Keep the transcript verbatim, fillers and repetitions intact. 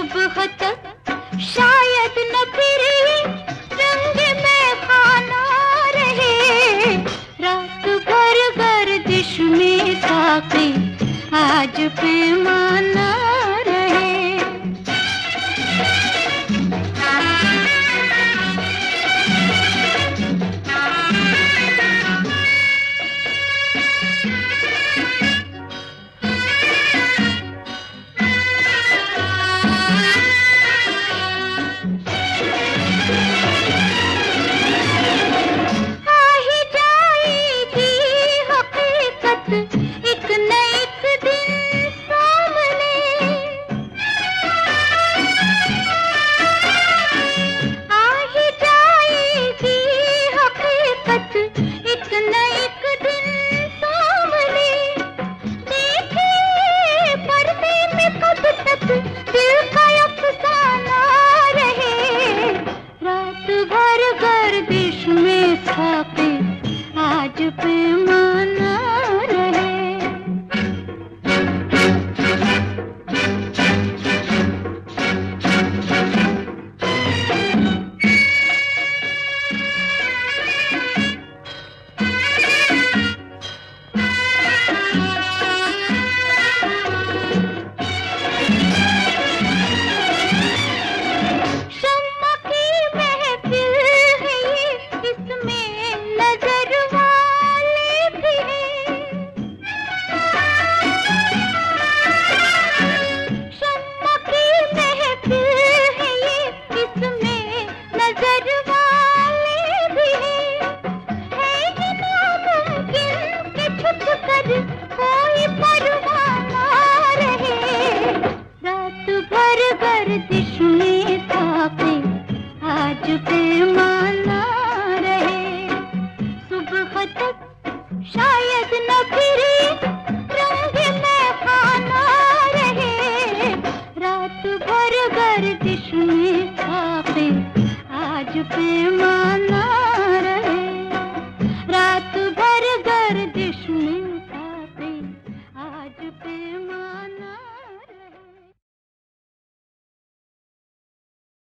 सुबह तक शायद न फिरे रंग में खाना रहे, रात भर गर्दिश में साकी आज पैमाना रहे। एक न एक दिन सामने आ ही जाएगी हकीकत, एक न एक दिन सामने। देखिए पर्दे में कब तक दिल का अफसाना रहे, रात भर गर्दिश में साकी आज पैमाना रहे। शम्मा की महफिल है ये, इसमें नजर वाले भी हैं। शम्मा की महफिल है ये, इसमें नजर वाले भी हैं। है ये नामुमकिन कि छुप कर कोई परवाना रहे, रात भर गर्दिश में साकी आज पैमाना रहे। सुबह तक शायद न फिरे रंग में खाना रहे, रात भर गर्दिश में साकी आज पैमाना